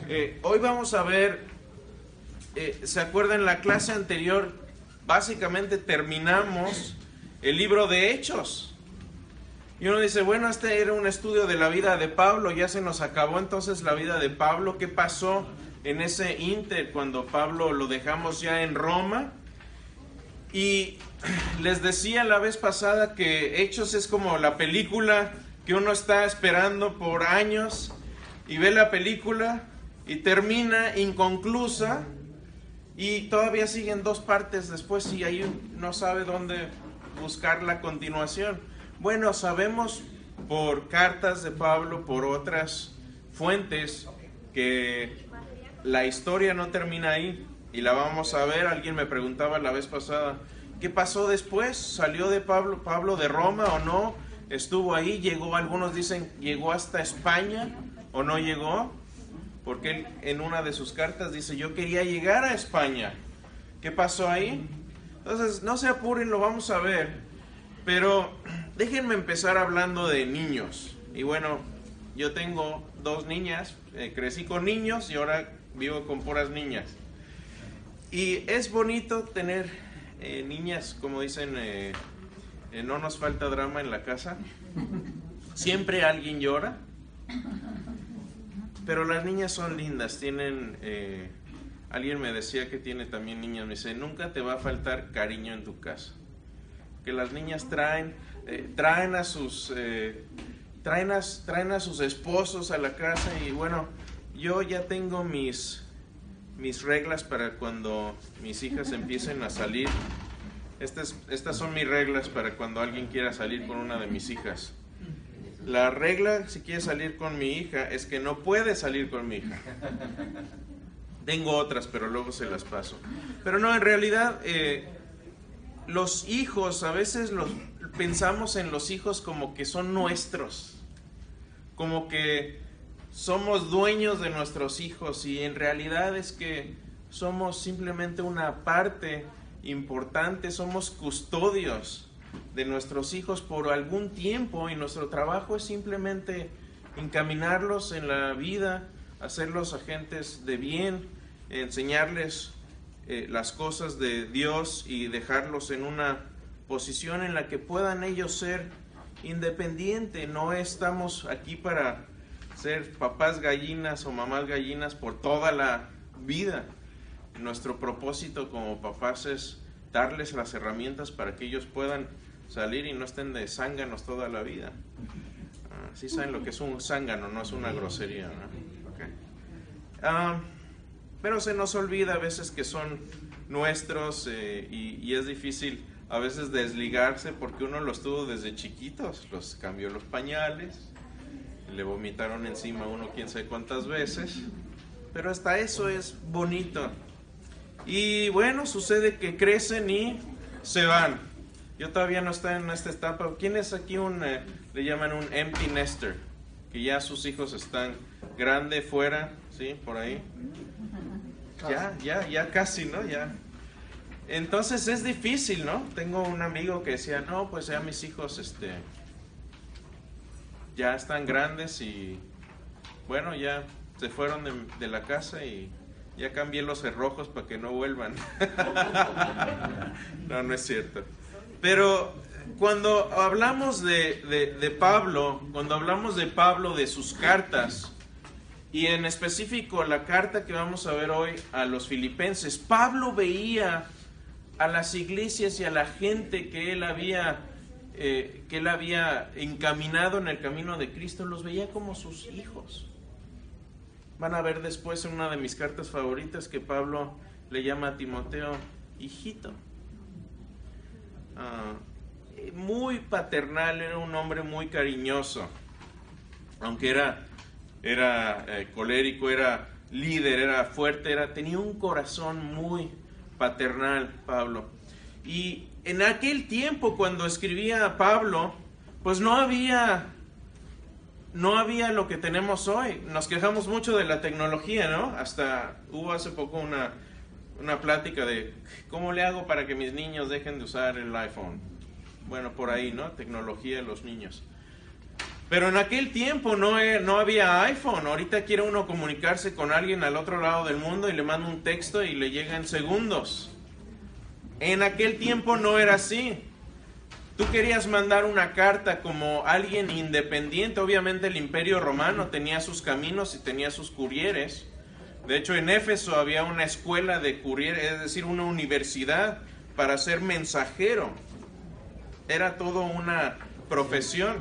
Hoy vamos a ver, ¿se acuerdan? En la clase anterior básicamente terminamos el libro de Hechos. Y uno dice, bueno, este era un estudio de la vida de Pablo, ya se nos acabó entonces la vida de Pablo. ¿Qué pasó en ese inter cuando Pablo lo dejamos ya en Roma? Y les decía la vez pasada que Hechos es como la película que uno está esperando por años y ve la película y termina inconclusa y todavía siguen dos partes después y ahí no sabe dónde buscar la continuación. Bueno, sabemos por cartas de Pablo, por otras fuentes, que la historia no termina ahí y la vamos a ver. Alguien me preguntaba la vez pasada, ¿qué pasó después? ¿Salió de Pablo de Roma o no? ¿Estuvo ahí? ¿Llegó? Algunos dicen, ¿llegó hasta España o no llegó? Porque él en una de sus cartas dice, yo quería llegar a España. ¿Qué pasó ahí? Entonces, no se apuren, lo vamos a ver. Pero déjenme empezar hablando de niños. Y bueno, yo tengo dos niñas, crecí con niños y ahora vivo con puras niñas. Y es bonito tener niñas, como dicen, no nos falta drama en la casa. Siempre alguien llora. Pero las niñas son lindas, tienen... alguien me decía que tiene también niñas, me dice, nunca te va a faltar cariño en tu casa. Que las niñas traen a sus esposos a la casa. Y bueno, yo ya tengo mis reglas para cuando mis hijas empiecen a salir. Estas son mis reglas para cuando alguien quiera salir con una de mis hijas. La regla, si quiere salir con mi hija, es que no puede salir con mi hija. Tengo otras, pero luego se las paso. Pero no, en realidad, los hijos, a veces pensamos en los hijos como que son nuestros. Como que somos dueños de nuestros hijos y en realidad es que somos simplemente una parte importante, somos custodios de nuestros hijos por algún tiempo y nuestro trabajo es simplemente encaminarlos en la vida, hacerlos agentes de bien, enseñarles las cosas de Dios y dejarlos en una posición en la que puedan ellos ser independientes. No estamos aquí para ser papás gallinas o mamás gallinas por toda la vida. Nuestro propósito como papás es darles las herramientas para que ellos puedan salir y no estén de zánganos toda la vida. Sí saben lo que es un zángano, no es una grosería, ¿no? Okay. Pero se nos olvida a veces que son nuestros y es difícil a veces desligarse porque uno los tuvo desde chiquitos, los cambió los pañales, le vomitaron encima a uno quién sabe cuántas veces, pero hasta eso es bonito. Y bueno, sucede que crecen y se van. Yo todavía no estoy en esta etapa. ¿Quién es aquí le llaman un empty nester? Que ya sus hijos están grandes, fuera, ¿sí? Por ahí. Ya casi, ¿no? Ya. Entonces es difícil, ¿no? Tengo un amigo que decía, no, pues ya mis hijos, ya están grandes y, bueno, ya se fueron de la casa y ya cambié los cerrojos para que no vuelvan. No es cierto. Pero cuando hablamos de Pablo, de sus cartas, y en específico la carta que vamos a ver hoy a los filipenses, Pablo veía a las iglesias y a la gente que él había encaminado en el camino de Cristo, los veía como sus hijos. Van a ver después en una de mis cartas favoritas que Pablo le llama a Timoteo hijito. Muy paternal, era un hombre muy cariñoso, aunque era colérico, era líder, era fuerte, tenía un corazón muy paternal Pablo. Y en aquel tiempo cuando escribía Pablo, pues no había lo que tenemos hoy. Nos quejamos mucho de la tecnología, ¿no? Hasta hubo hace poco una plática de cómo le hago para que mis niños dejen de usar el iPhone. Bueno, por ahí, ¿no? Tecnología de los niños. Pero en aquel tiempo no había iPhone. Ahorita quiere uno comunicarse con alguien al otro lado del mundo y le manda un texto y le llega en segundos. En aquel tiempo no era así. Tú querías mandar una carta como alguien independiente. Obviamente el Imperio Romano tenía sus caminos y tenía sus curieres. De hecho, en Éfeso había una escuela de curieres, es decir, una universidad para ser mensajero. Era todo una profesión.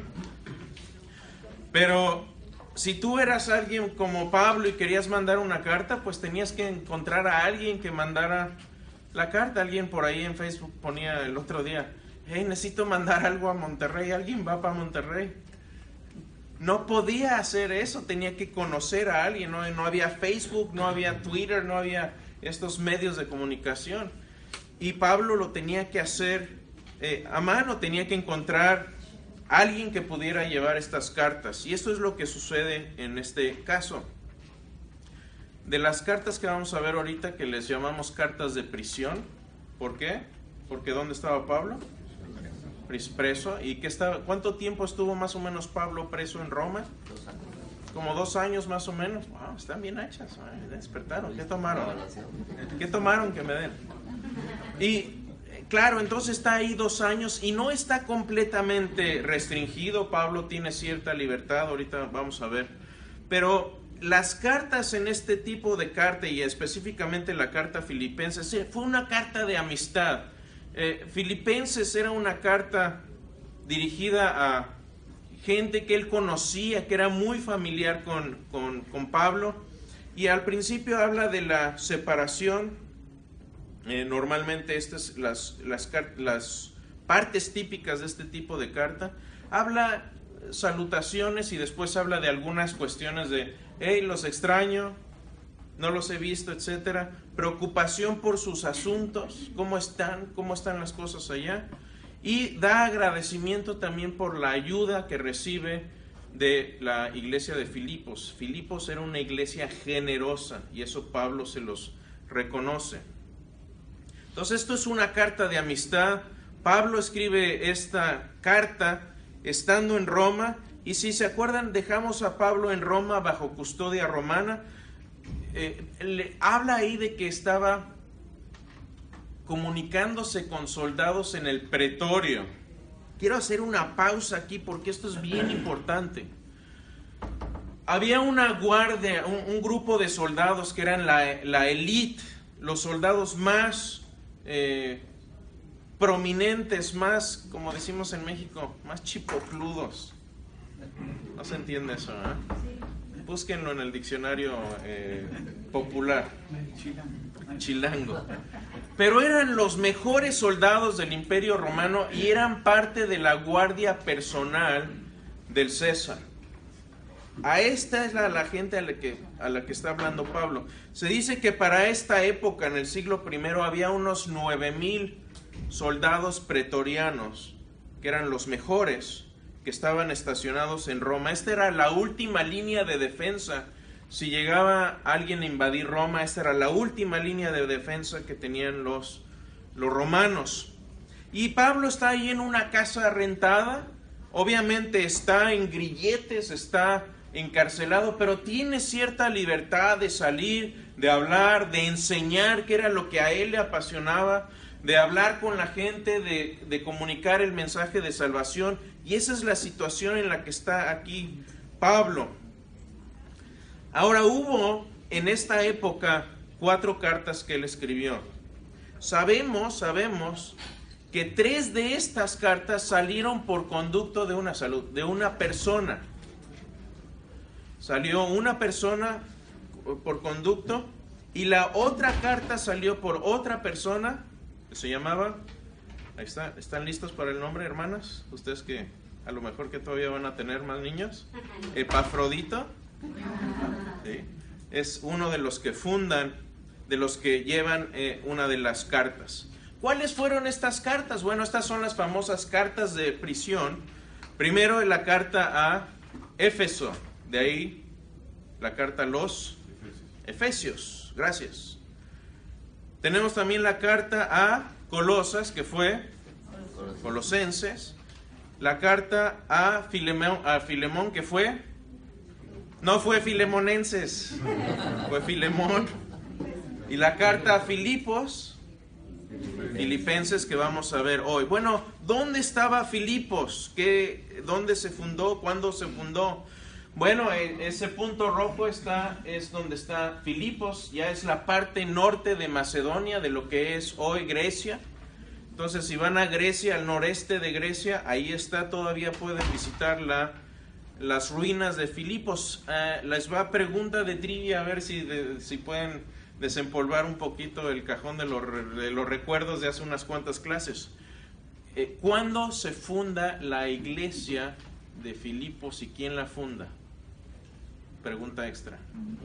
Pero si tú eras alguien como Pablo y querías mandar una carta, pues tenías que encontrar a alguien que mandara la carta. Alguien por ahí en Facebook ponía el otro día: hey, necesito mandar algo a Monterrey. ¿Alguien va para Monterrey? No podía hacer eso, tenía que conocer a alguien. No había Facebook, no había Twitter, no había estos medios de comunicación. Y Pablo lo tenía que hacer a mano, tenía que encontrar a alguien que pudiera llevar estas cartas. Y esto es lo que sucede en este caso. De las cartas que vamos a ver ahorita, que les llamamos cartas de prisión. ¿Por qué? Porque ¿dónde estaba Pablo? Preso. ¿Y cuánto tiempo estuvo más o menos Pablo preso en Roma? 2 años. Como 2 años más o menos. Wow, están bien hechas. Despertaron. ¿Qué tomaron? ¿Qué tomaron que me den? Y claro, entonces está ahí 2 años y no está completamente restringido. Pablo tiene cierta libertad. Ahorita vamos a ver. Pero las cartas en este tipo de carta, y específicamente la carta Filipenses, fue una carta de amistad. Filipenses era una carta dirigida a gente que él conocía, que era muy familiar con Pablo, y al principio habla de la separación. Normalmente estas las partes típicas de este tipo de carta. Habla salutaciones y después habla de algunas cuestiones de: hey, los extraño, no los he visto, etcétera. Preocupación por sus asuntos, cómo están las cosas allá. Y da agradecimiento también por la ayuda que recibe de la iglesia de Filipos. Filipos era una iglesia generosa y eso Pablo se los reconoce. Entonces esto es una carta de amistad. Pablo escribe esta carta estando en Roma. Y si se acuerdan, dejamos a Pablo en Roma bajo custodia romana. Habla ahí de que estaba comunicándose con soldados en el pretorio. Quiero hacer una pausa aquí porque esto es bien importante. Había una guardia, un grupo de soldados que eran la élite, los soldados más prominentes, más, como decimos en México, más chipocludos. No se entiende eso, ¿eh? Búsquenlo en el diccionario popular. Chilango. Pero eran los mejores soldados del Imperio Romano y eran parte de la guardia personal del César. A esta es la gente a la que está hablando Pablo. Se dice que para esta época, en el siglo I, había unos 9,000 soldados pretorianos, que eran los mejores, que estaban estacionados en Roma. Esta era la última línea de defensa. Si llegaba alguien a invadir Roma, esta era la última línea de defensa que tenían los romanos. Y Pablo está ahí en una casa rentada. Obviamente está en grilletes, está encarcelado, pero tiene cierta libertad de salir, de hablar, de enseñar, que era lo que a él le apasionaba, de hablar con la gente, de comunicar el mensaje de salvación. Y esa es la situación en la que está aquí Pablo. Ahora, hubo en esta época 4 cartas que él escribió. Sabemos que 3 de estas cartas salieron por conducto de una persona. Salió una persona por conducto y la otra carta salió por otra persona que se llamaba, ahí está, ¿están listos para el nombre, hermanas? Ustedes que a lo mejor que todavía van a tener más niños. Epafrodito. ¿Sí? Es uno de los que fundan, de los que llevan una de las cartas. ¿Cuáles fueron estas cartas? Bueno, estas son las famosas cartas de prisión. Primero la carta a Éfeso, de ahí la carta a los Efesios. Gracias. Tenemos también la carta a Colosas, que fue Colosenses. la carta a Filemón, que no fue Filemonenses, fue Filemón. Y la carta a Filipenses, que vamos a ver hoy. Bueno, ¿dónde estaba Filipos? ¿Dónde se fundó? ¿Cuándo se fundó? Bueno, ese punto rojo es donde está Filipos, ya es la parte norte de Macedonia, de lo que es hoy Grecia. Entonces, si van a Grecia, al noreste de Grecia, ahí está, todavía pueden visitar las ruinas de Filipos. Les va pregunta de trivia, a ver si pueden desempolvar un poquito el cajón de los recuerdos de hace unas cuantas clases. ¿Cuándo se funda la iglesia de Filipos y quién la funda? Pregunta extra.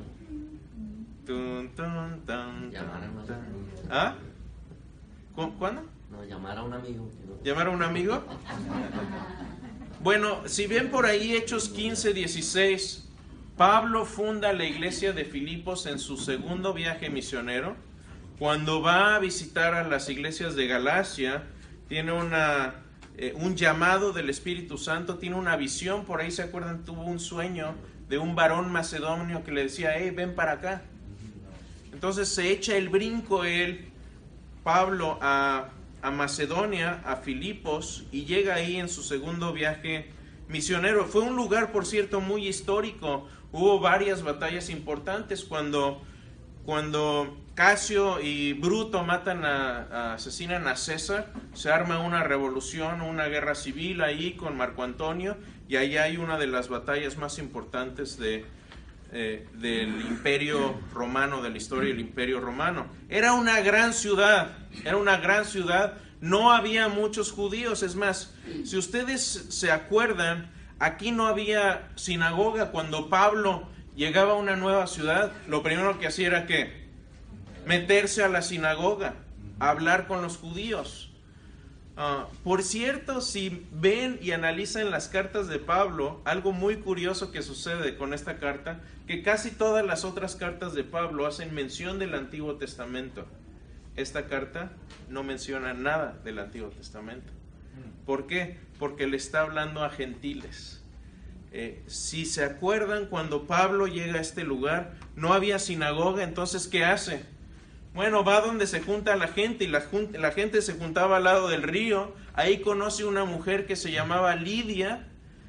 ¿Ah? ¿Cuándo? No, llamar a un amigo. ¿Llamar a un amigo? Bueno, si ven por ahí Hechos 15, 16, Pablo funda la iglesia de Filipos en su segundo viaje misionero. Cuando va a visitar a las iglesias de Galacia, tiene un llamado del Espíritu Santo, tiene una visión, por ahí se acuerdan, tuvo un sueño de un varón macedonio que le decía, ven para acá. Entonces se echa el brinco Pablo, a Macedonia, a Filipos, y llega ahí en su segundo viaje misionero. Fue un lugar, por cierto, muy histórico. Hubo varias batallas importantes. Cuando Casio y Bruto asesinan a César, se arma una revolución, una guerra civil ahí con Marco Antonio, y ahí hay una de las batallas más importantes del Imperio Romano, de la historia del Imperio Romano. Era una gran ciudad, no había muchos judíos. Es más, si ustedes se acuerdan, aquí no había sinagoga. Cuando Pablo llegaba a una nueva ciudad, lo primero que hacía era ¿qué? Meterse a la sinagoga, a hablar con los judíos. Por cierto, si ven y analizan las cartas de Pablo, algo muy curioso que sucede con esta carta, que casi todas las otras cartas de Pablo hacen mención del Antiguo Testamento. Esta carta no menciona nada del Antiguo Testamento. ¿Por qué? Porque le está hablando a gentiles. Si se acuerdan, cuando Pablo llega a este lugar, no había sinagoga. Entonces, ¿qué hace? Bueno, va donde se junta la gente, y la gente se juntaba al lado del río. Ahí conoce una mujer que se llamaba Lidia,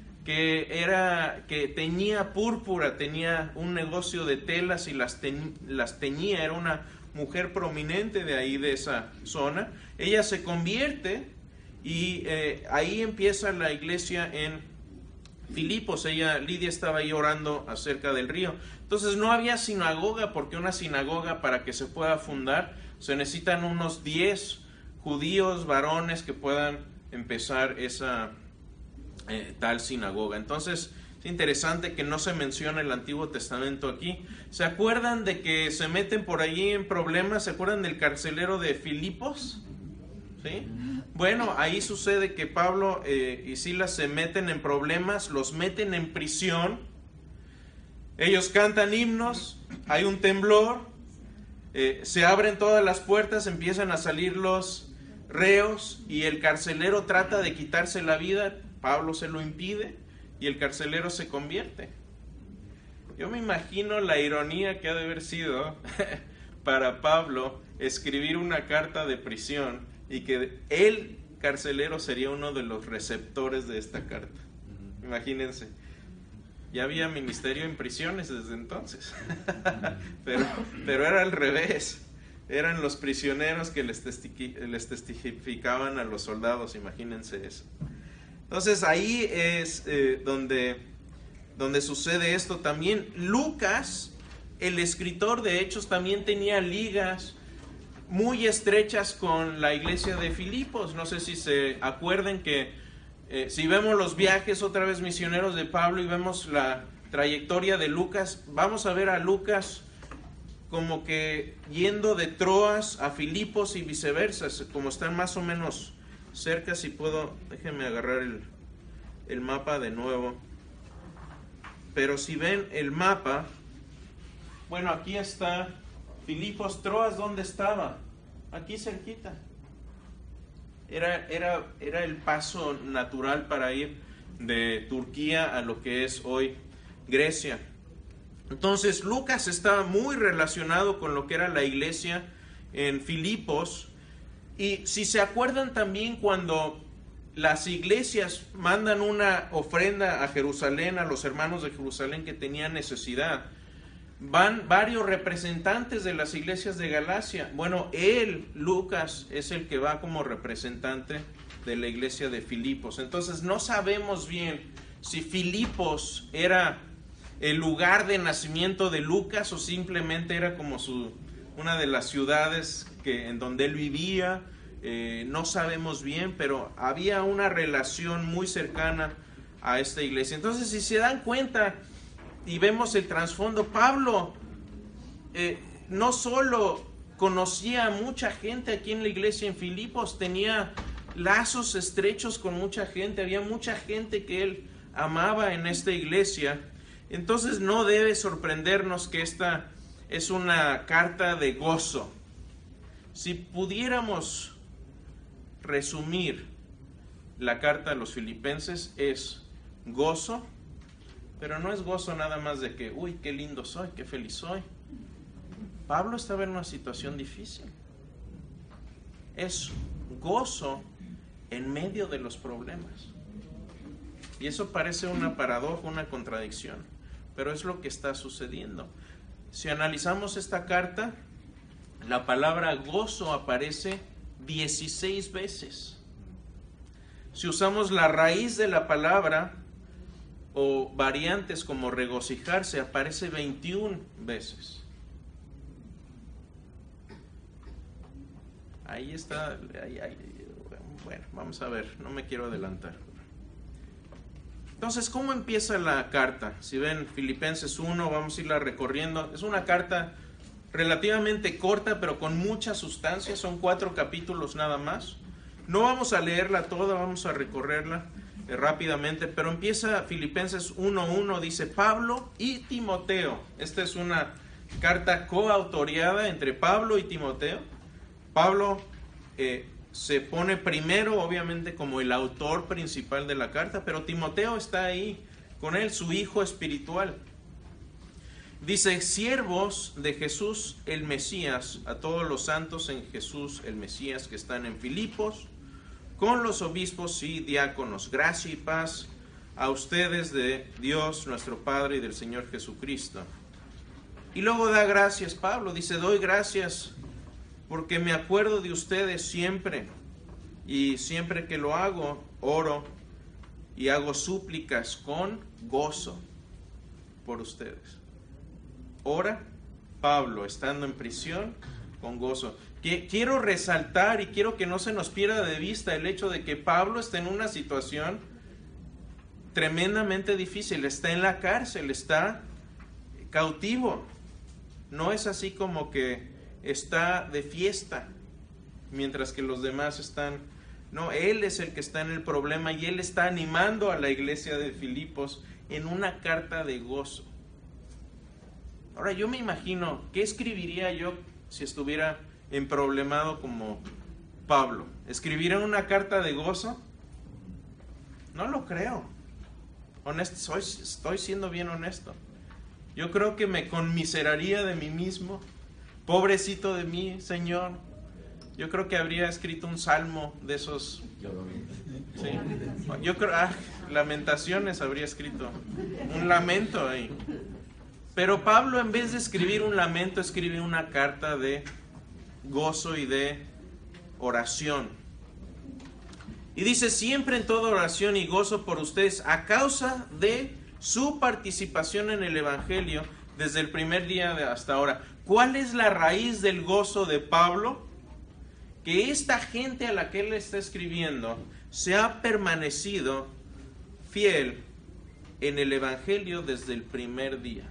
que teñía púrpura, tenía un negocio de telas y las teñía. Era una mujer prominente de ahí, de esa zona. Ella se convierte y ahí empieza la iglesia en Filipos. Lidia estaba ahí orando acerca del río. Entonces no había sinagoga, porque una sinagoga, para que se pueda fundar, se necesitan unos 10 judíos varones que puedan empezar esa tal sinagoga. Entonces es interesante que no se mencione el Antiguo Testamento aquí. ¿Se acuerdan de que se meten por ahí en problemas? ¿Se acuerdan del carcelero de Filipos? ¿Sí? Bueno, ahí sucede que Pablo y Silas se meten en problemas, los meten en prisión. Ellos cantan himnos, hay un temblor, se abren todas las puertas, empiezan a salir los reos y el carcelero trata de quitarse la vida. Pablo se lo impide y el carcelero se convierte. Yo me imagino la ironía que ha de haber sido para Pablo escribir una carta de prisión y que el carcelero sería uno de los receptores de esta carta. Imagínense. Ya había ministerio en prisiones desde entonces, pero era al revés. Eran los prisioneros que les testificaban a los soldados, imagínense eso. Entonces ahí es donde sucede esto también. Lucas, el escritor de Hechos, también tenía ligas muy estrechas con la iglesia de Filipos. No sé si se acuerdan que si vemos los viajes otra vez misioneros de Pablo y vemos la trayectoria de Lucas, vamos a ver a Lucas como que yendo de Troas a Filipos y viceversa, como están más o menos cerca. Si puedo, déjenme agarrar el mapa de nuevo. Pero si ven el mapa, bueno, aquí está Filipos. Troas, ¿dónde estaba? Aquí cerquita. Era el paso natural para ir de Turquía a lo que es hoy Grecia. Entonces Lucas está muy relacionado con lo que era la iglesia en Filipos. Y si se acuerdan también, cuando las iglesias mandan una ofrenda a Jerusalén, a los hermanos de Jerusalén que tenían necesidad, van varios representantes de las iglesias de Galacia. Bueno, Lucas, es el que va como representante de la iglesia de Filipos. Entonces no sabemos bien si Filipos era el lugar de nacimiento de Lucas o simplemente era como una de las ciudades en donde él vivía. No sabemos bien, pero había una relación muy cercana a esta iglesia. Entonces, si se dan cuenta y vemos el trasfondo, Pablo no solo conocía a mucha gente aquí en la iglesia en Filipos, tenía lazos estrechos con mucha gente, había mucha gente que él amaba en esta iglesia. Entonces no debe sorprendernos que esta es una carta de gozo. Si pudiéramos resumir la carta a los filipenses, es gozo, pero no es gozo nada más de que, uy, qué lindo soy, qué feliz soy. Pablo estaba en una situación difícil. Es gozo en medio de los problemas. Y eso parece una paradoja, una contradicción, pero es lo que está sucediendo. Si analizamos esta carta, la palabra gozo aparece 16 veces. Si usamos la raíz de la palabra o variantes como regocijarse, aparece 21 veces. Ahí está. Bueno, vamos a ver, no me quiero adelantar. Entonces, ¿cómo empieza la carta? Si ven Filipenses 1, vamos a irla recorriendo. Es una carta relativamente corta, pero con mucha sustancia. Son 4 capítulos nada más. No vamos a leerla toda, vamos a recorrerla rápidamente, pero empieza Filipenses 1:1, dice Pablo y Timoteo. Esta es una carta coautoriada entre Pablo y Timoteo. Pablo se pone primero, obviamente, como el autor principal de la carta, pero Timoteo está ahí con él, su hijo espiritual. Dice, siervos de Jesús el Mesías, a todos los santos en Jesús el Mesías que están en Filipos, con los obispos y diáconos, gracia y paz a ustedes de Dios nuestro Padre y del Señor Jesucristo. Y luego da gracias Pablo, dice, doy gracias porque me acuerdo de ustedes siempre, y siempre que lo hago, oro y hago súplicas con gozo por ustedes. Ora Pablo, estando en prisión, con gozo. Quiero resaltar y quiero que no se nos pierda de vista el hecho de que Pablo está en una situación tremendamente difícil. Está en la cárcel, está cautivo. No es así como que está de fiesta, mientras que los demás están. No, él es el que está en el problema y él está animando a la iglesia de Filipos en una carta de gozo. Ahora yo me imagino, ¿qué escribiría yo si estuviera emproblemado como Pablo? ¿Escribiría una carta de gozo? No lo creo. Estoy siendo bien honesto. Yo creo que me conmiseraría de mí mismo. Pobrecito de mí, Señor. Yo creo que habría escrito un salmo de esos. Sí. Yo creo, Lamentaciones habría escrito. Un lamento ahí. Pero Pablo, en vez de escribir un lamento, escribe una carta de gozo y de oración. Y dice, siempre en toda oración y gozo por ustedes, a causa de su participación en el Evangelio desde el primer día hasta ahora. ¿Cuál es la raíz del gozo de Pablo? Que esta gente a la que él está escribiendo se ha permanecido fiel en el Evangelio desde el primer día.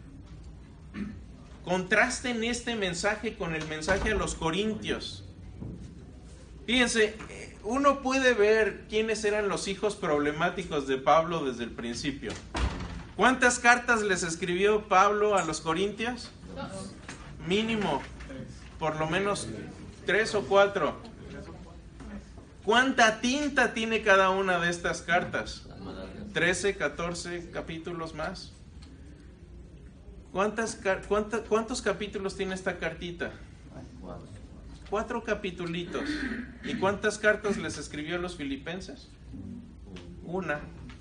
Contrasten este mensaje con el mensaje a los Corintios. Fíjense, uno puede ver quiénes eran los hijos problemáticos de Pablo desde el principio. ¿Cuántas cartas les escribió Pablo a los Corintios? 2. Mínimo, por lo menos 3 o 4. ¿Cuánta tinta tiene cada una de estas cartas? 13, 14 capítulos más. ¿Cuántos capítulos tiene esta cartita? 4 capitulitos. ¿Y cuántas cartas les escribió a los filipenses? 1.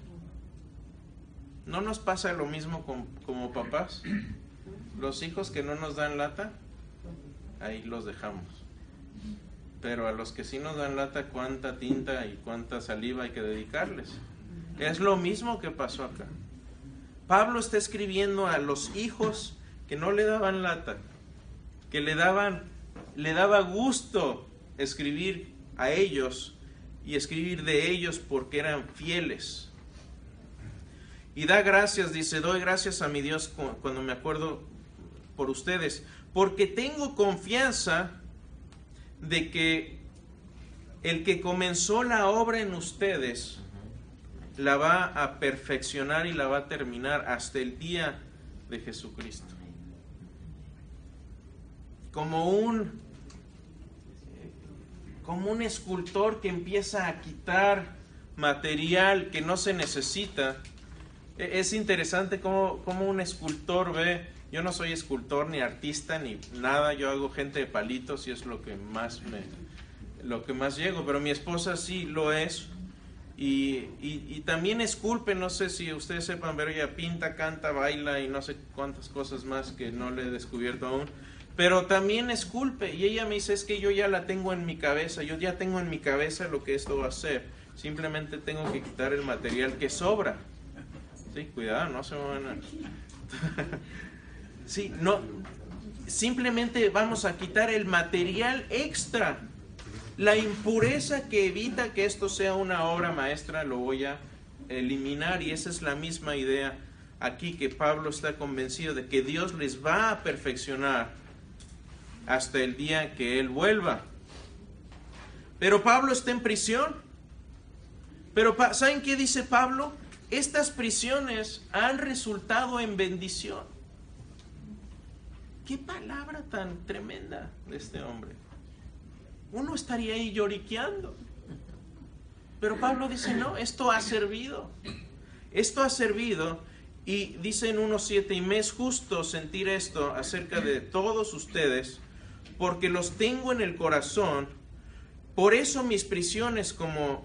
¿No nos pasa lo mismo como papás? Los hijos que no nos dan lata, ahí los dejamos. Pero a los que sí nos dan lata, cuánta tinta y cuánta saliva hay que dedicarles. Es lo mismo que pasó acá. Pablo está escribiendo a los hijos que no le daban lata, que le daba gusto escribir a ellos y escribir de ellos porque eran fieles. Y da gracias, dice, doy gracias a mi Dios cuando me acuerdo por ustedes, porque tengo confianza de que el que comenzó la obra en ustedes la va a perfeccionar y la va a terminar hasta el día de Jesucristo. Como un escultor que empieza a quitar material que no se necesita. Es interesante cómo un escultor ve. Yo no soy escultor ni artista ni nada, yo hago gente de palitos y es lo que más llego, pero mi esposa sí lo es. Y también esculpe, no sé si ustedes sepan, pero ella pinta, canta, baila y no sé cuántas cosas más que no le he descubierto aún. Pero también esculpe, y ella me dice, es que yo ya la tengo en mi cabeza, yo ya tengo en mi cabeza lo que esto va a ser, simplemente tengo que quitar el material que sobra. Sí, cuidado, no se me van a... Sí, no, simplemente vamos a quitar el material extra, la impureza que evita que esto sea una obra maestra, lo voy a eliminar, y esa es la misma idea aquí, que Pablo está convencido de que Dios les va a perfeccionar hasta el día que Él vuelva. Pero Pablo está en prisión. Pero ¿saben qué dice Pablo? Estas prisiones han resultado en bendición. Qué palabra tan tremenda de este hombre. Uno estaría ahí lloriqueando. Pero Pablo dice, no, esto ha servido. Esto ha servido. Y dice en 1:7, y me es justo sentir esto acerca de todos ustedes, porque los tengo en el corazón. Por eso mis prisiones como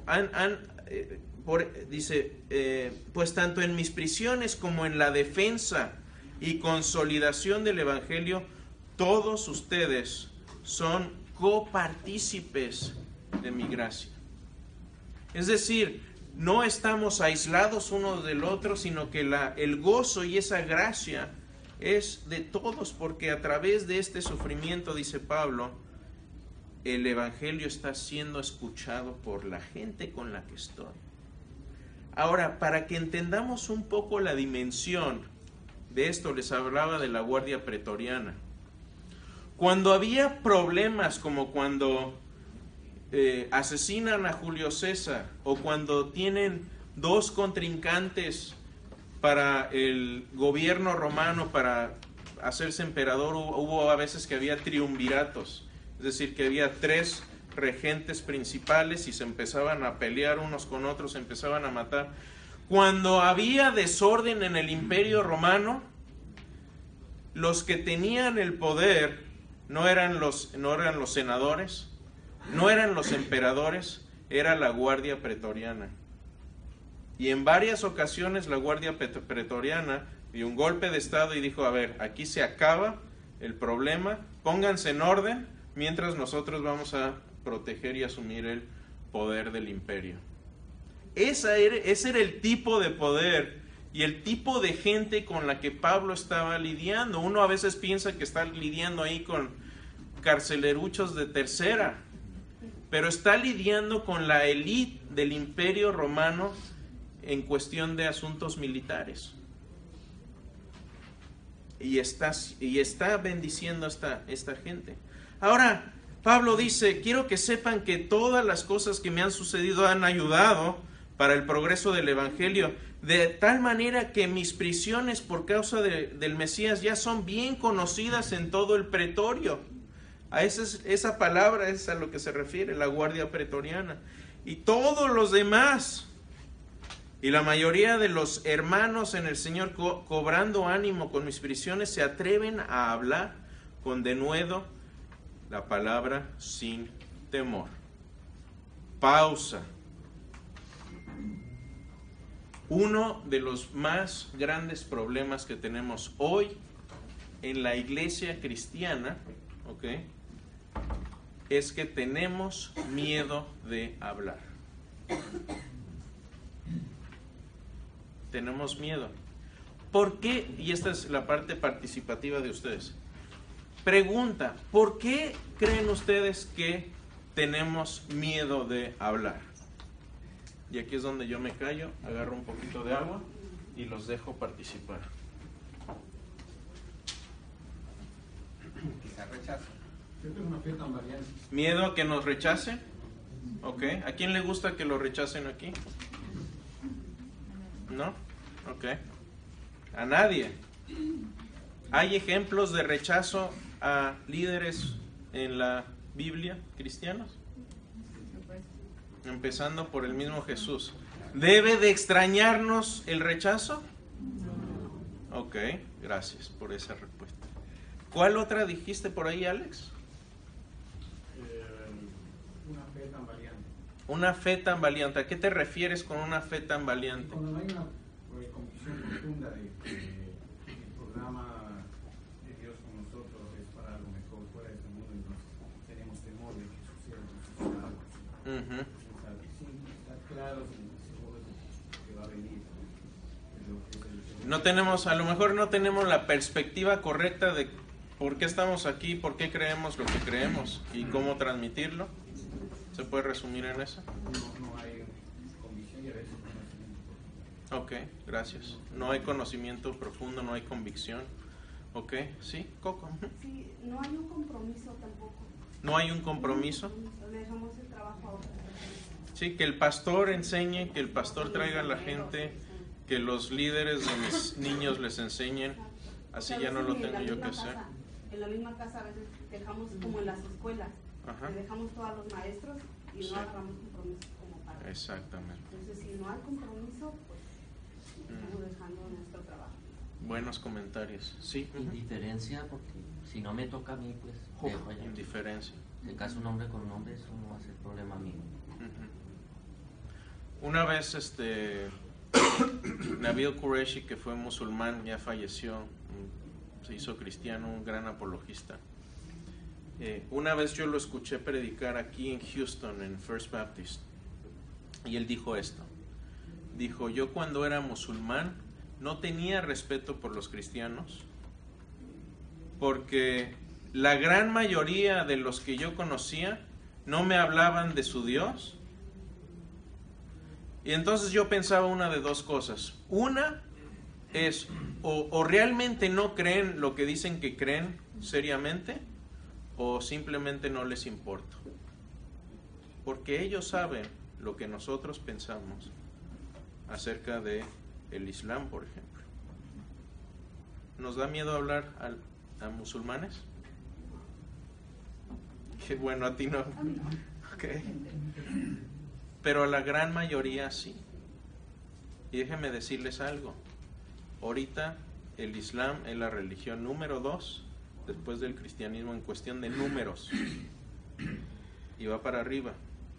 pues tanto en mis prisiones como en la defensa y consolidación del Evangelio, todos ustedes son copartícipes de mi gracia. Es decir, no estamos aislados uno del otro, sino que el gozo y esa gracia es de todos, porque a través de este sufrimiento, dice Pablo, el Evangelio está siendo escuchado por la gente con la que estoy. Ahora, para que entendamos un poco la dimensión de esto, les hablaba de la guardia pretoriana. Cuando había problemas, como cuando asesinan a Julio César, o cuando tienen 2 contrincantes para el gobierno romano para hacerse emperador, hubo a veces que había triunviratos, es decir, que había 3 regentes principales y se empezaban a pelear unos con otros, se empezaban a matar. Cuando había desorden en el Imperio Romano, los que tenían el poder no eran los senadores, no eran los emperadores, era la guardia pretoriana. Y en varias ocasiones la guardia pretoriana dio un golpe de estado y dijo, a ver, aquí se acaba el problema, pónganse en orden, mientras nosotros vamos a proteger y asumir el poder del imperio. Ese era el tipo de poder y el tipo de gente con la que Pablo estaba lidiando. Uno a veces piensa que está lidiando ahí con carceleruchos de tercera, pero está lidiando con la élite del imperio romano en cuestión de asuntos militares. Y está bendiciendo a esta gente. Ahora, Pablo dice, quiero que sepan que todas las cosas que me han sucedido han ayudado para el progreso del Evangelio, de tal manera que mis prisiones por causa del Mesías ya son bien conocidas en todo el pretorio. A esa palabra es a lo que se refiere, la guardia pretoriana. Y todos los demás, y la mayoría de los hermanos en el Señor, cobrando ánimo con mis prisiones, se atreven a hablar con denuedo la palabra sin temor. Pausa. Uno de los más grandes problemas que tenemos hoy en la iglesia cristiana, ¿ok?, es que tenemos miedo de hablar. Tenemos miedo. ¿Por qué? Y esta es la parte participativa de ustedes. Pregunta, ¿por qué creen ustedes que tenemos miedo de hablar? Y aquí es donde yo me callo, agarro un poquito de agua y los dejo participar. Quizá rechazo. Yo tengo una fe tan variante. ¿Miedo a que nos rechacen? Ok. ¿A quién le gusta que lo rechacen aquí? ¿No? Ok. A nadie. ¿Hay ejemplos de rechazo a líderes en la Biblia cristianos? Empezando por el mismo Jesús. ¿Debe de extrañarnos el rechazo? Ok, gracias por esa respuesta. ¿Cuál otra dijiste por ahí, Alex? Una fe tan variante. Una fe tan valiente. ¿A qué te refieres con una fe tan valiente? Cuando no hay una convicción profunda de que el programa de Dios con nosotros es para algo mejor fuera de este mundo, entonces tenemos temor de que suceda algo. Uh-huh. Sí, está claro, seguro que va a venir. No tenemos, a lo mejor no tenemos la perspectiva correcta de por qué estamos aquí, por qué creemos lo que creemos y cómo transmitirlo. ¿Se puede resumir en eso? No hay convicción y a veces conocimiento. Ok, gracias. No hay conocimiento profundo, no hay convicción. Ok, sí, Coco. Sí, no hay un compromiso tampoco. No hay un compromiso. Le dejamos el trabajo a otras personas. Sí, que el pastor enseñe, que el pastor traiga a la gente, que los líderes de mis niños les enseñen. Así ya no lo tengo yo que hacer. En la misma casa a veces dejamos como en las escuelas. Ajá. Le dejamos todo a los maestros y no agarramos compromiso como padres. Exactamente. Entonces, si no hay compromiso, pues estamos dejando nuestro trabajo. Buenos comentarios. Sí. Indiferencia, porque si no me toca a mí, pues dejo allá. Indiferencia. Si acaso un hombre con un hombre, eso no va a ser problema mío. Una vez Nabil Qureshi, que fue musulmán, ya falleció, se hizo cristiano, un gran apologista. Una vez yo lo escuché predicar aquí en Houston, en First Baptist, y él dijo esto. Dijo, yo cuando era musulmán no tenía respeto por los cristianos, porque la gran mayoría de los que yo conocía no me hablaban de su Dios. Y entonces yo pensaba una de dos cosas. Una es, o realmente no creen lo que dicen que creen seriamente, o simplemente no les importa. Porque ellos saben lo que nosotros pensamos acerca de el Islam, por ejemplo. ¿Nos da miedo hablar a musulmanes? Qué bueno, a ti no. Okay. Pero a la gran mayoría sí. Y déjenme decirles algo. Ahorita el Islam es la religión número 2 después del cristianismo en cuestión de números. Y va para arriba.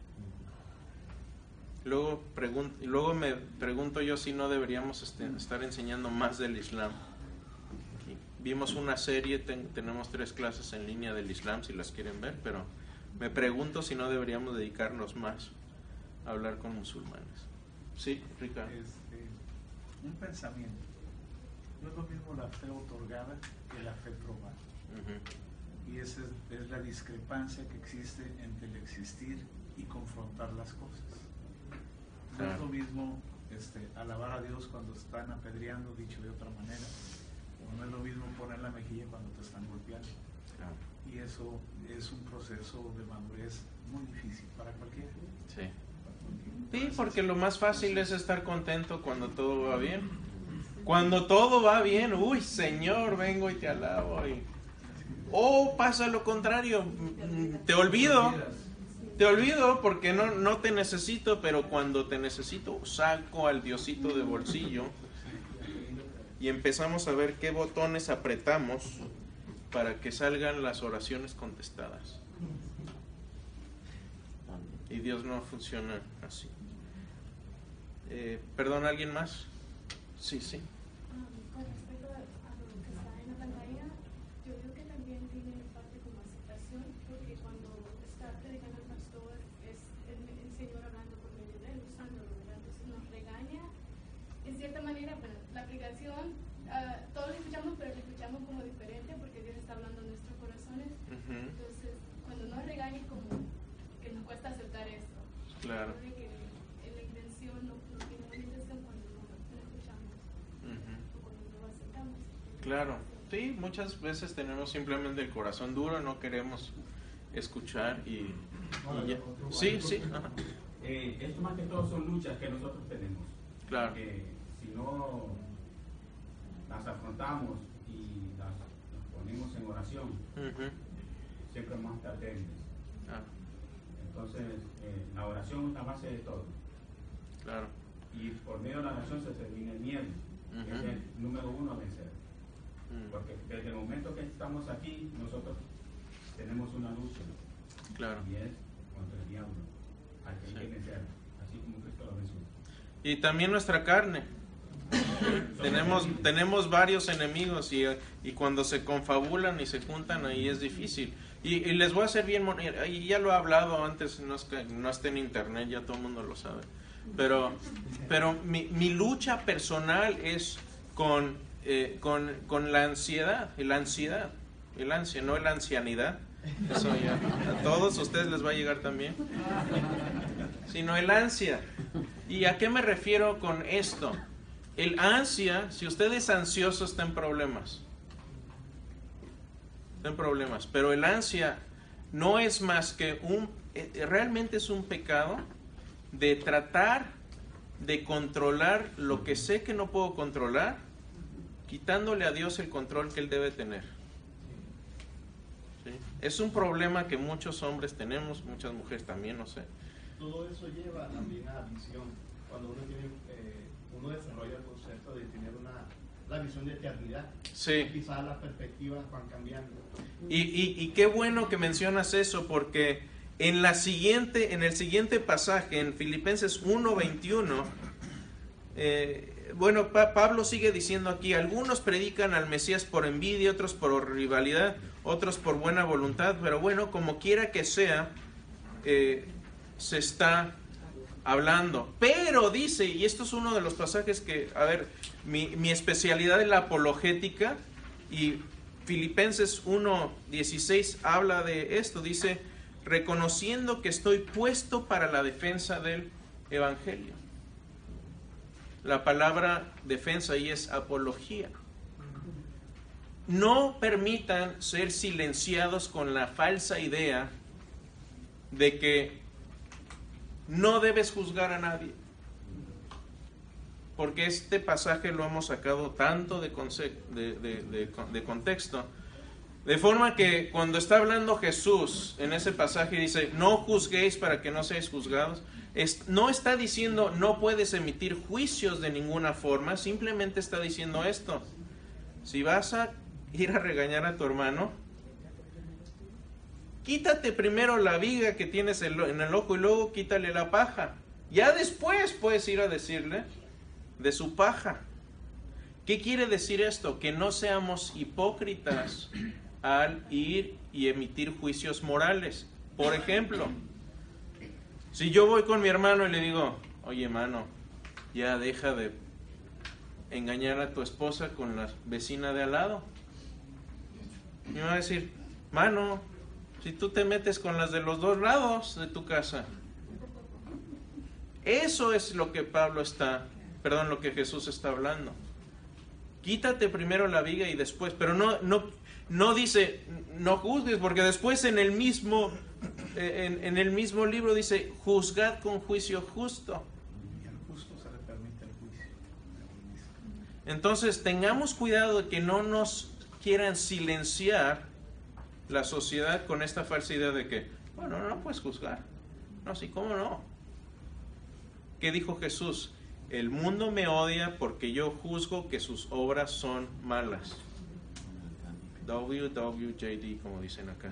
Luego me pregunto yo si no deberíamos estar enseñando más del Islam. Vimos una serie, tenemos 3 clases en línea del Islam si las quieren ver, pero me pregunto si no deberíamos dedicarnos más a hablar con musulmanes. Sí, Ricardo. Un pensamiento. No es lo mismo la fe otorgada que la fe probada. Uh-huh. Y esa es la discrepancia que existe entre el existir y confrontar las cosas. No es lo mismo alabar a Dios cuando están apedreando, dicho de otra manera, o no es lo mismo poner la mejilla cuando te están golpeando. Y eso es un proceso de madurez muy difícil para cualquiera. Sí. Sí, porque lo más fácil es estar contento cuando todo va bien. Cuando todo va bien, uy, Señor, vengo y te alabo. O pasa lo contrario, te olvido. Te olvido porque no te necesito, pero cuando te necesito saco al Diosito de bolsillo y empezamos a ver qué botones apretamos para que salgan las oraciones contestadas. Y Dios no funciona así. Perdón, ¿alguien más? Sí. Con respecto a lo que está en la pantalla, yo creo que también tiene parte como aceptación, porque cuando está predicando el pastor, es el Señor hablando por medio de él, usándolo, ¿verdad? Entonces nos regaña, en cierta manera, bueno, la aplicación, todos lo escuchamos, pero lo escuchamos como diferente, porque Dios está hablando en nuestros corazones. Entonces, cuando nos regaña, como que nos cuesta aceptar esto. Claro. De que la intención no tiene una intención cuando no escuchamos. Claro, sí, muchas veces tenemos simplemente el corazón duro, no queremos escuchar y ya. Sí. Ajá. Esto más que todo son luchas que nosotros tenemos. Claro. Que si no las afrontamos y las ponemos en oración, siempre vamos a estar débiles. Entonces, la oración es la base de todo. Claro. Y por medio de la oración se termina el miedo, que es el número 1 a vencer. Porque desde el momento que estamos aquí, nosotros tenemos una lucha. Claro. Y es contra el diablo, al que hay que vencer, así como Cristo lo venció. Y también nuestra carne. Tenemos varios enemigos y cuando se confabulan y se juntan ahí es difícil. Y les voy a hacer bien, y ya lo he hablado antes, no es que no esté en internet, ya todo el mundo lo sabe. Pero mi lucha personal es con la ansiedad, el ansia, no la ancianidad. Eso ya a todos ustedes les va a llegar también. Sino el ansia. ¿Y a qué me refiero con esto? El ansia, si usted es ansioso, está en problemas. Está en problemas. Pero el ansia no es más que realmente es un pecado de tratar de controlar lo que sé que no puedo controlar, quitándole a Dios el control que Él debe tener. ¿Sí? Es un problema que muchos hombres tenemos, muchas mujeres también, no sé. Todo eso lleva también a la visión. Cuando uno desarrolla el concepto de tener la visión de eternidad, sí. Quizás las perspectivas van cambiando. Y qué bueno que mencionas eso, porque en el siguiente pasaje, en Filipenses 1:21, Pablo sigue diciendo aquí: algunos predican al Mesías por envidia, otros por rivalidad, otros por buena voluntad, pero bueno, como quiera que sea, se está hablando. Pero dice, y esto es uno de los pasajes que, a ver, mi especialidad es la apologética, y Filipenses 1:16 habla de esto, dice: reconociendo que estoy puesto para la defensa del evangelio. La palabra defensa ahí es apología. No permitan ser silenciados con la falsa idea de que no debes juzgar a nadie. Porque este pasaje lo hemos sacado tanto de contexto. De forma que cuando está hablando Jesús en ese pasaje dice: no juzguéis para que no seáis juzgados. No está diciendo no puedes emitir juicios de ninguna forma, simplemente está diciendo esto: si vas a ir a regañar a tu hermano, quítate primero la viga que tienes en el ojo y luego quítale la paja. Ya después puedes ir a decirle de su paja. ¿Qué quiere decir esto? Que no seamos hipócritas al ir y emitir juicios morales. Por ejemplo, si yo voy con mi hermano y le digo: oye, hermano, ya deja de engañar a tu esposa con la vecina de al lado. Y me va a decir: mano, si tú te metes con las de los dos lados de tu casa. Eso es lo que lo que Jesús está hablando. Quítate primero la viga y después, pero no dice no juzgues, porque después en el mismo libro dice: juzgad con juicio justo. Y al justo se le permite el juicio. Entonces tengamos cuidado de que no nos quieran silenciar la sociedad con esta falsa idea de que, bueno, no puedes juzgar. No, sí, ¿cómo no? ¿Qué dijo Jesús? El mundo me odia porque yo juzgo que sus obras son malas. WWJD, como dicen acá.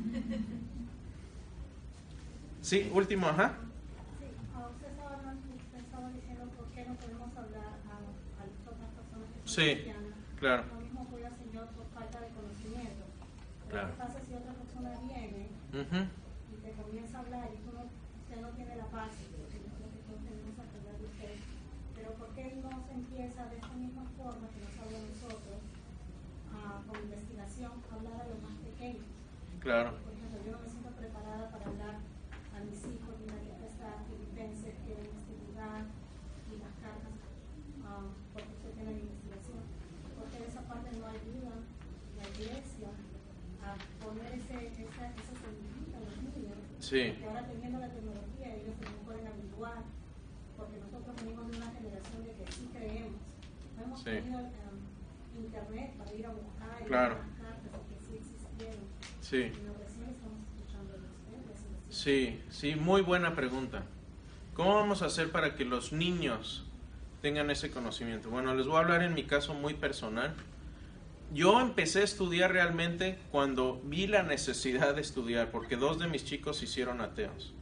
Sí, último, ajá. Sí, usted estaba diciendo por qué no podemos hablar a las otras personas que son cristianas. Claro. Lo mismo ocurre al Señor por falta de conocimiento. Claro. ¿Qué pasa si otra persona viene y te comienza a hablar y usted no tiene la base? Nosotros tenemos que aprender de usted. Pero ¿por qué no se empieza de esta misma forma que nos habla a nosotros, con investigación, a hablar a los más pequeños? Claro. Por ejemplo, yo no me siento preparada para hablar a mis hijos, mira que está Filipenses, que en este lugar, y las cartas, porque usted tiene la investigación. Porque en esa parte no ayuda la iglesia a poner esa semillita a los niños. Sí. Que ahora teniendo la tecnología ellos también pueden averiguar, porque nosotros venimos de una generación de que sí creemos. No hemos tenido internet para ir a buscar y claro. las cartas que sí existieron. Sí. Y recién estamos escuchando de ustedes. Sí, sí, muy buena pregunta. ¿Cómo vamos a hacer para que los niños tengan ese conocimiento? Bueno, les voy a hablar en mi caso muy personal. Yo empecé a estudiar realmente cuando vi la necesidad de estudiar, porque 2 de mis chicos se hicieron ateos.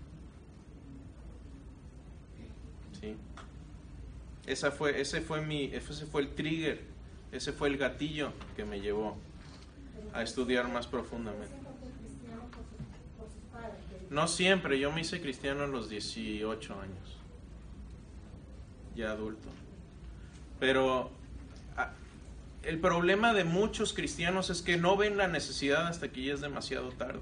Sí. Ese fue el trigger, ese fue el gatillo que me llevó a estudiar más profundamente. No siempre, yo me hice cristiano a los 18 años, ya adulto. Pero el problema de muchos cristianos es que no ven la necesidad hasta que ya es demasiado tarde.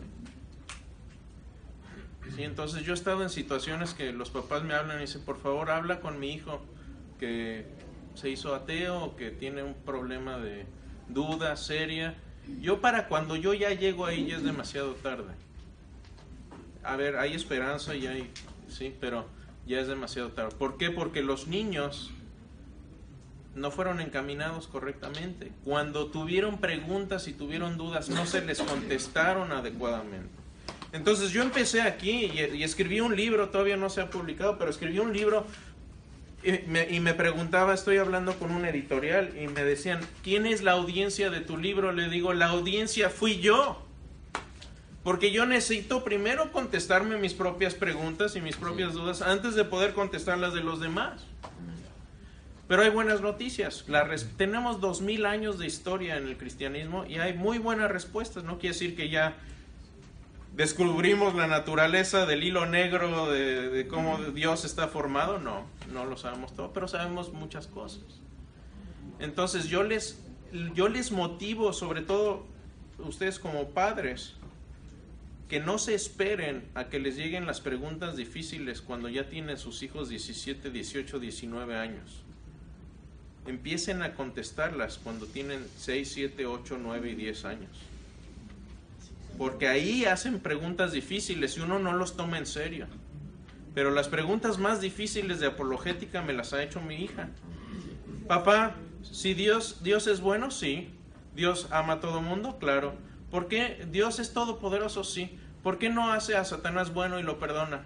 Sí, entonces yo he estado en situaciones que los papás me hablan y dicen, por favor habla con mi hijo que se hizo ateo o que tiene un problema de duda seria. Yo para cuando yo ya llego ahí ya es demasiado tarde. A ver, hay esperanza y hay, sí, pero ya es demasiado tarde. ¿Por qué? Porque los niños no fueron encaminados correctamente. Cuando tuvieron preguntas y tuvieron dudas, no se les contestaron adecuadamente. Entonces yo empecé aquí y escribí un libro, todavía no se ha publicado, pero escribí un libro y me preguntaba, estoy hablando con un editorial y me decían, ¿quién es la audiencia de tu libro? Le digo, la audiencia fui yo. Porque yo necesito primero contestarme mis propias preguntas y mis propias dudas antes de poder contestar las de los demás. Pero hay buenas noticias. Tenemos 2000 años de historia en el cristianismo y hay muy buenas respuestas. No quiere decir que ya descubrimos la naturaleza del hilo negro de cómo Dios está formado. No lo sabemos todo, pero sabemos muchas cosas. Entonces yo les motivo, sobre todo ustedes como padres, que no se esperen a que les lleguen las preguntas difíciles cuando ya tienen sus hijos 17, 18, 19 años. Empiecen a contestarlas cuando tienen 6, 7, 8, 9 y 10 años. Porque ahí hacen preguntas difíciles y uno no los toma en serio. Pero las preguntas más difíciles de apologética me las ha hecho mi hija. Papá, si Dios es bueno, sí. Dios ama a todo mundo, claro. ¿Por qué Dios es todopoderoso? Sí. ¿Por qué no hace a Satanás bueno y lo perdona?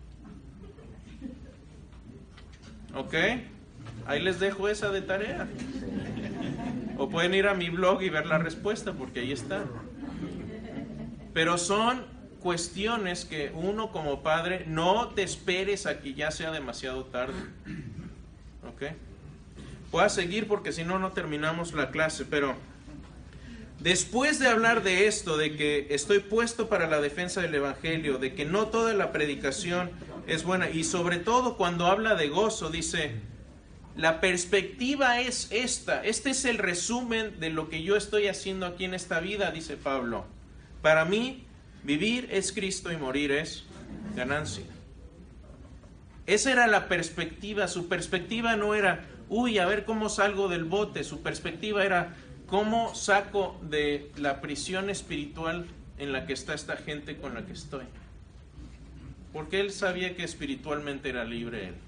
¿Ok? Ahí les dejo esa de tarea. O pueden ir a mi blog y ver la respuesta, porque ahí está. Pero son cuestiones que uno como padre, no te esperes a que ya sea demasiado tarde. ¿Ok? Voy a seguir porque si no, no terminamos la clase, pero después de hablar de esto, de que estoy puesto para la defensa del Evangelio, de que no toda la predicación es buena, y sobre todo cuando habla de gozo, dice, la perspectiva es esta, este es el resumen de lo que yo estoy haciendo aquí en esta vida, dice Pablo. Para mí, vivir es Cristo y morir es ganancia. Esa era la perspectiva. Su perspectiva no era, a ver cómo salgo del bote. Su perspectiva era, ¿cómo saco de la prisión espiritual en la que está esta gente con la que estoy? Porque él sabía que espiritualmente era libre él.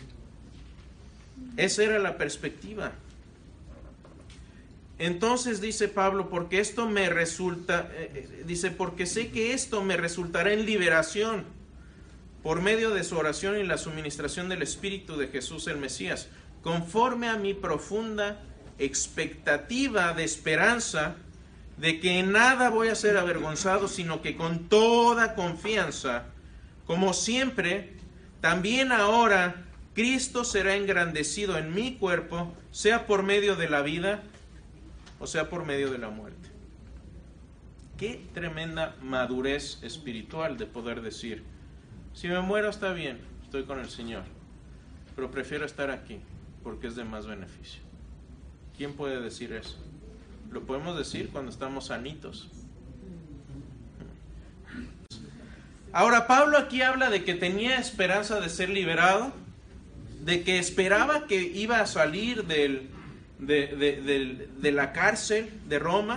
Esa era la perspectiva. Entonces dice Pablo, porque esto me resulta, porque sé que esto me resultará en liberación. por medio de su oración y la suministración del Espíritu de Jesús el Mesías, conforme a mi profunda expectativa de esperanza, de que en nada voy a ser avergonzado, sino que con toda confianza, como siempre, también ahora Cristo será engrandecido en mi cuerpo, sea por medio de la vida o sea por medio de la muerte. Qué tremenda madurez espiritual de poder decir, si me muero está bien, estoy con el Señor, pero prefiero estar aquí porque es de más beneficio. ¿Quién puede decir eso? Lo podemos decir cuando estamos sanitos. Ahora, Pablo aquí habla de que tenía esperanza de ser liberado, de que esperaba que iba a salir de la cárcel de Roma,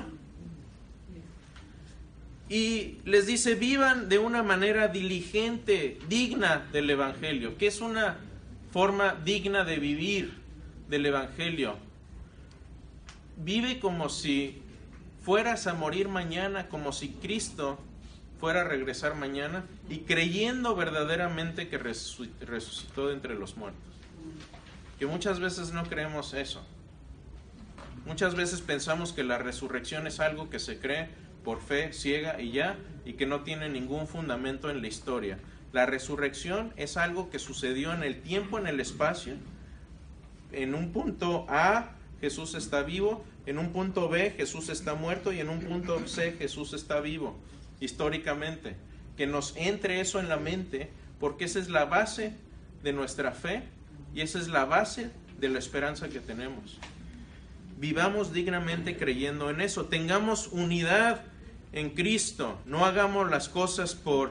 y les dice, vivan de una manera diligente, digna del Evangelio. ¿Qué es una forma digna de vivir del Evangelio? Vive como si fueras a morir mañana, como si Cristo fuera a regresar mañana, y creyendo verdaderamente que resucitó de entre los muertos. Que muchas veces no creemos eso. Muchas veces pensamos que la resurrección es algo que se cree por fe ciega y ya, y que no tiene ningún fundamento en la historia. La resurrección es algo que sucedió en el tiempo, en el espacio. En un punto A, Jesús está vivo, en un punto B, Jesús está muerto, y en un punto C, Jesús está vivo, históricamente. Que nos entre eso en la mente, porque esa es la base de nuestra fe, y esa es la base de la esperanza que tenemos. Vivamos dignamente creyendo en eso, tengamos unidad en Cristo, no hagamos las cosas por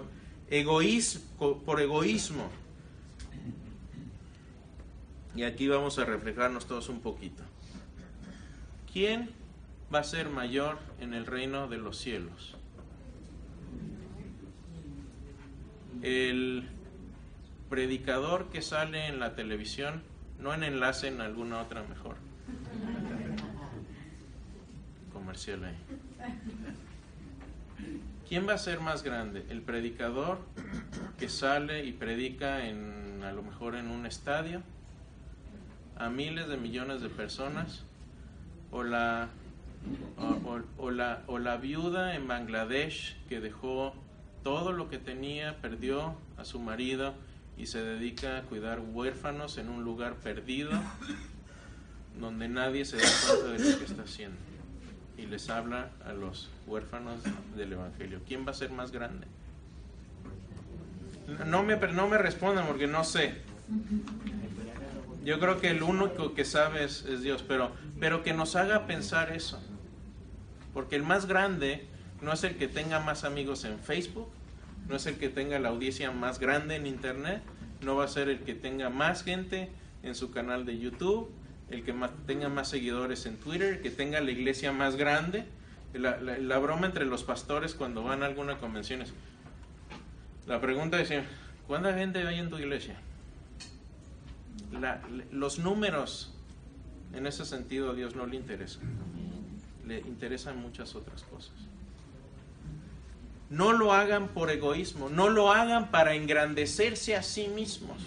egoísmo. Y aquí vamos a reflejarnos todos un poquito. ¿Quién va a ser mayor en el reino de los cielos? ¿El predicador que sale en la televisión? No en Enlace, en alguna otra mejor. Comercial ahí. ¿Quién va a ser más grande? ¿El predicador que sale y predica a lo mejor en un estadio a miles de millones de personas? ¿O la viuda en Bangladesh que dejó todo lo que tenía, perdió a su marido y se dedica a cuidar huérfanos en un lugar perdido donde nadie se da cuenta de lo que está haciendo, y les habla a los huérfanos del Evangelio? ¿Quién va a ser más grande? No me respondan porque no sé. Yo creo que el único que sabe es Dios, pero que nos haga pensar eso. Porque el más grande no es el que tenga más amigos en Facebook, no es el que tenga la audiencia más grande en Internet, no va a ser el que tenga más gente en su canal de YouTube, el que tenga más seguidores en Twitter, el que tenga la iglesia más grande. La broma entre los pastores cuando van a alguna convención es, la pregunta es, ¿cuánta gente hay en tu iglesia? Los números, en ese sentido, a Dios no le interesan. Le interesan muchas otras cosas. No lo hagan por egoísmo, no lo hagan para engrandecerse a sí mismos.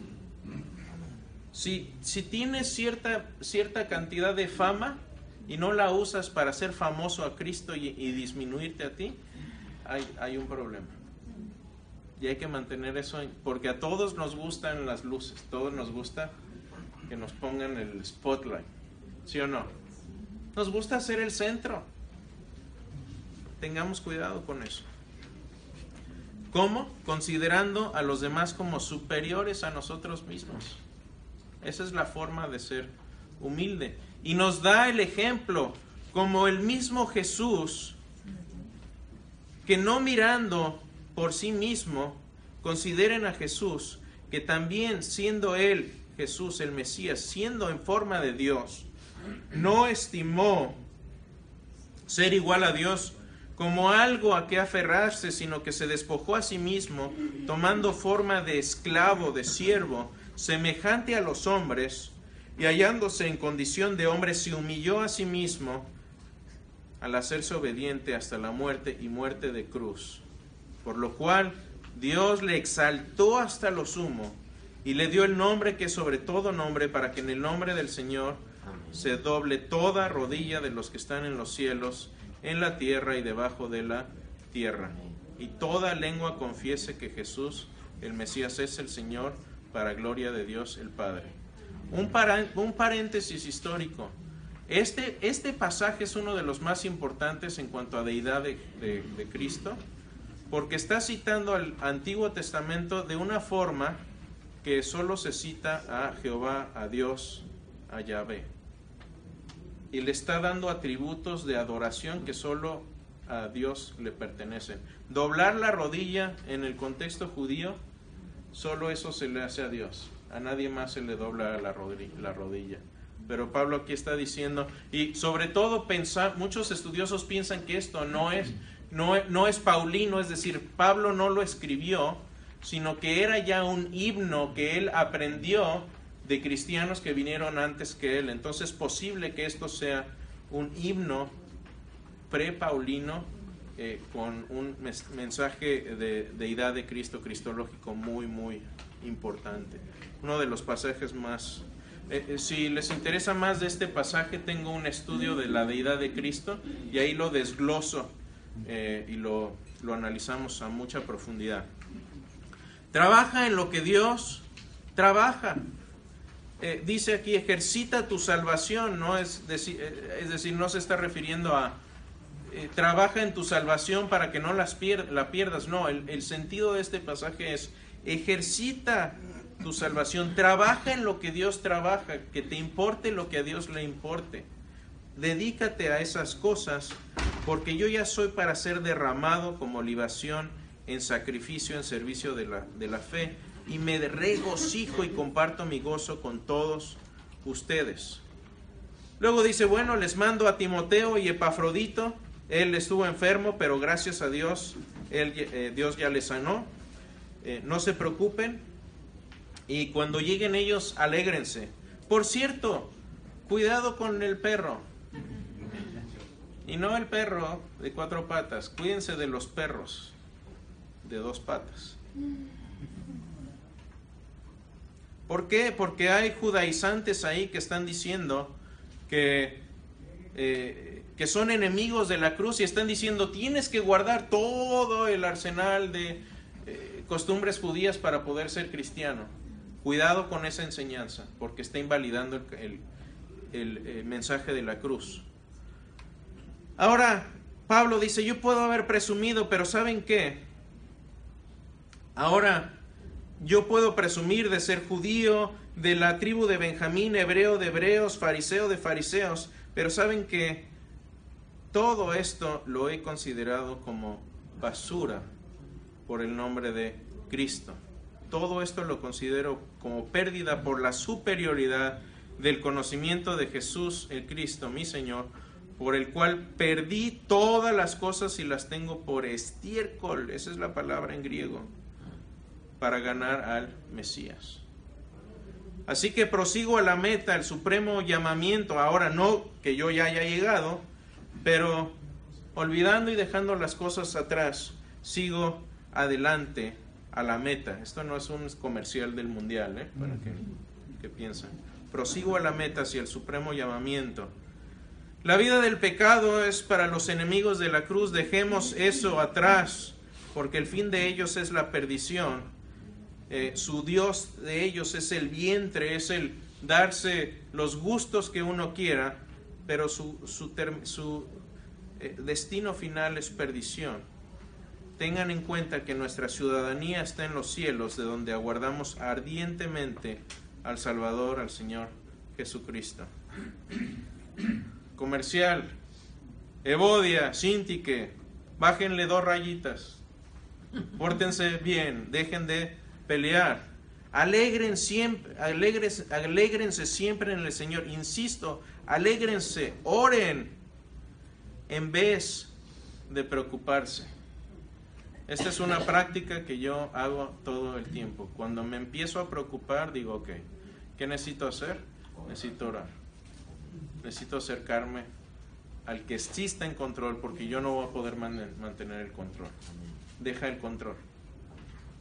Si tienes cierta cantidad de fama y no la usas para hacer famoso a Cristo y disminuirte a ti, hay un problema. Y hay que mantener eso, porque a todos nos gustan las luces, todos nos gusta que nos pongan el spotlight, ¿sí o no? Nos gusta ser el centro. Tengamos cuidado con eso. ¿Cómo? Considerando a los demás como superiores a nosotros mismos. Esa es la forma de ser humilde. Y nos da el ejemplo, como el mismo Jesús, que no mirando por sí mismo, consideren a Jesús, que también siendo Él, Jesús el Mesías, siendo en forma de Dios, no estimó ser igual a Dios como algo a que aferrarse, sino que se despojó a sí mismo, tomando forma de esclavo, de siervo, semejante a los hombres, y hallándose en condición de hombre, se humilló a sí mismo al hacerse obediente hasta la muerte y muerte de cruz. Por lo cual Dios le exaltó hasta lo sumo y le dio el nombre que es sobre todo nombre, para que en el nombre del Señor se doble toda rodilla de los que están en los cielos, en la tierra y debajo de la tierra, y toda lengua confiese que Jesús, el Mesías, es el Señor, para gloria de Dios el Padre. Un paréntesis histórico. Este pasaje es uno de los más importantes en cuanto a deidad de Cristo, porque está citando al Antiguo Testamento de una forma que solo se cita a Jehová, a Dios, a Yahvé. Y le está dando atributos de adoración que solo a Dios le pertenecen. Doblar la rodilla en el contexto judío, solo eso se le hace a Dios. A nadie más se le dobla la rodilla. Pero Pablo aquí está diciendo, y sobre todo muchos estudiosos piensan que esto no es paulino, es decir, Pablo no lo escribió, sino que era ya un himno que él aprendió de cristianos que vinieron antes que él. Entonces es posible que esto sea un himno pre-paulino con un mensaje de deidad de Cristo, cristológico muy, muy importante. Uno de los pasajes más... si les interesa más de este pasaje, tengo un estudio de la deidad de Cristo y ahí lo desgloso y lo analizamos a mucha profundidad. Trabaja en lo que Dios trabaja. Dice aquí, ejercita tu salvación, no es decir, no se está refiriendo a trabaja en tu salvación para que no la pierdas. No, el sentido de este pasaje es ejercita tu salvación, trabaja en lo que Dios trabaja, que te importe lo que a Dios le importe. Dedícate a esas cosas, porque yo ya soy para ser derramado como libación en sacrificio, en servicio de la fe, y me regocijo y comparto mi gozo con todos ustedes. Luego dice, bueno, les mando a Timoteo y Epafrodito. Él estuvo enfermo, pero gracias a Dios, Dios ya le sanó. No se preocupen, y cuando lleguen ellos, alégrense. Por cierto, cuidado con el perro. Y no el perro de 4 patas, cuídense de los perros de 2 patas. ¿Por qué? Porque hay judaizantes ahí que están diciendo que son enemigos de la cruz y están diciendo tienes que guardar todo el arsenal de costumbres judías para poder ser cristiano. Cuidado con esa enseñanza, porque está invalidando el mensaje de la cruz. Ahora, Pablo dice, yo puedo haber presumido, pero ¿saben qué? Ahora, yo puedo presumir de ser judío, de la tribu de Benjamín, hebreo de hebreos, fariseo de fariseos, pero ¿saben qué? Todo esto lo he considerado como basura por el nombre de Cristo. Todo esto lo considero como pérdida por la superioridad del conocimiento de Jesús el Cristo, mi Señor, por el cual perdí todas las cosas y las tengo por estiércol, esa es la palabra en griego, para ganar al Mesías. Así que prosigo a la meta, el supremo llamamiento, ahora no que yo ya haya llegado, pero olvidando y dejando las cosas atrás, sigo adelante a la meta. Esto no es un comercial del mundial, para que piensen. Prosigo a la meta hacia el supremo llamamiento. La vida del pecado es para los enemigos de la cruz, dejemos eso atrás, porque el fin de ellos es la perdición. Su Dios de ellos es el vientre, es el darse los gustos que uno quiera, pero su destino final es perdición. Tengan en cuenta que nuestra ciudadanía está en los cielos, de donde aguardamos ardientemente al Salvador, al Señor Jesucristo. Comercial, Evodia, Sintique, bájenle 2 rayitas, pórtense bien, dejen de pelear, alégrense siempre en el Señor, insisto, alégrense, oren en vez de preocuparse. Esta es una práctica que yo hago todo el tiempo. Cuando me empiezo a preocupar, digo, ok, ¿qué necesito hacer? Necesito orar. Necesito acercarme al que sí está en control, porque yo no voy a poder mantener el control. Deja el control.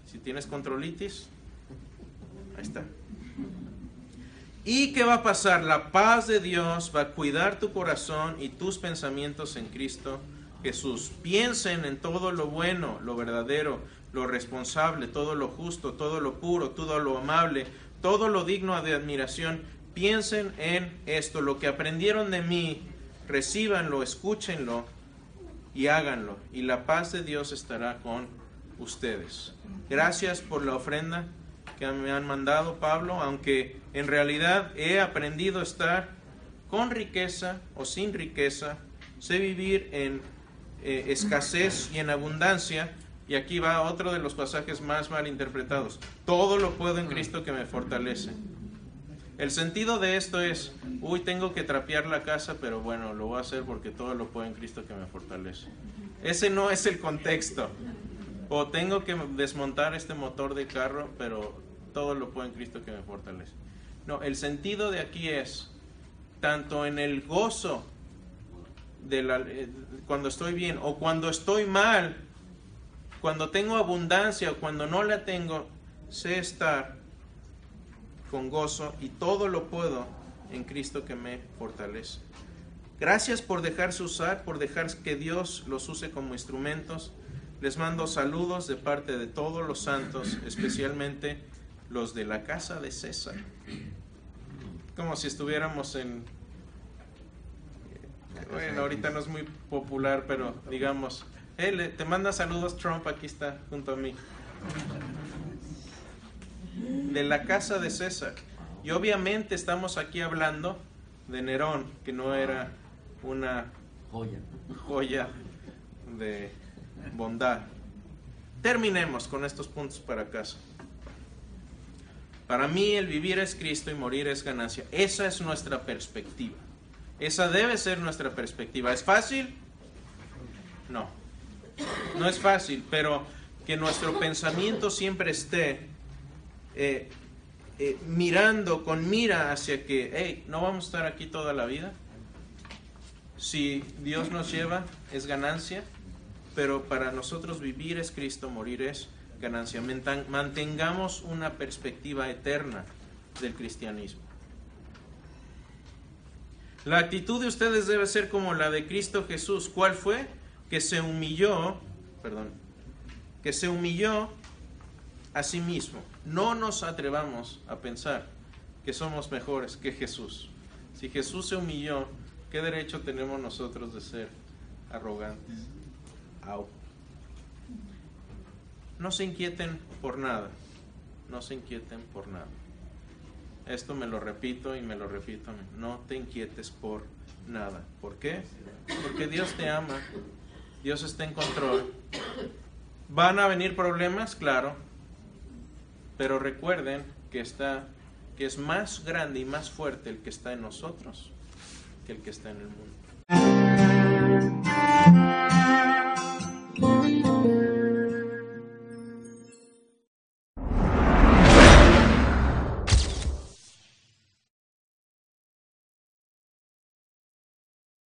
Si tienes controlitis, ahí está. ¿Y qué va a pasar? La paz de Dios va a cuidar tu corazón y tus pensamientos en Cristo Jesús. Piensen en todo lo bueno, lo verdadero, lo responsable, todo lo justo, todo lo puro, todo lo amable, todo lo digno de admiración. Piensen en esto, lo que aprendieron de mí, recíbanlo, escúchenlo y háganlo. Y la paz de Dios estará con ustedes. Gracias por la ofrenda que me han mandado, Pablo, aunque en realidad he aprendido a estar con riqueza o sin riqueza, sé vivir en escasez y en abundancia. Y aquí va otro de los pasajes más mal interpretados: todo lo puedo en Cristo que me fortalece. El sentido de esto es, tengo que trapear la casa, pero bueno, lo voy a hacer porque todo lo puedo en Cristo que me fortalece. Ese no es el contexto. O tengo que desmontar este motor de carro, pero todo lo puedo en Cristo que me fortalece. No, el sentido de aquí es, tanto en el gozo de cuando estoy bien o cuando estoy mal, cuando tengo abundancia o cuando no la tengo, sé estar con gozo y todo lo puedo en Cristo que me fortalece. Gracias por dejarse usar, por dejar que Dios los use como instrumentos. Les mando saludos de parte de todos los santos, especialmente los de la casa de César. Como si estuviéramos en... Bueno, ahorita no es muy popular, pero digamos... te manda saludos Trump, aquí está junto a mí. De la casa de César. Y obviamente estamos aquí hablando de Nerón, que no era una joya de bondad. Terminemos con estos puntos para casa. Para mí el vivir es Cristo y morir es ganancia. Esa es nuestra perspectiva. Esa debe ser nuestra perspectiva. ¿Es fácil? No. No es fácil, pero que nuestro pensamiento siempre esté mirando con mira hacia que, no vamos a estar aquí toda la vida. Si Dios nos lleva, es ganancia, pero para nosotros vivir es Cristo, morir es ganancia. Mantengamos una perspectiva eterna del cristianismo. La actitud de ustedes debe ser como la de Cristo Jesús. ¿Cuál fue? Que se humilló a sí mismo. No nos atrevamos a pensar que somos mejores que Jesús. Si Jesús se humilló, ¿qué derecho tenemos nosotros de ser arrogantes? No se inquieten por nada. No se inquieten por nada. Esto me lo repito y me lo repito. No te inquietes por nada. ¿Por qué? Porque Dios te ama. Dios está en control. ¿Van a venir problemas? Claro. Pero recuerden que es más grande y más fuerte el que está en nosotros que el que está en el mundo.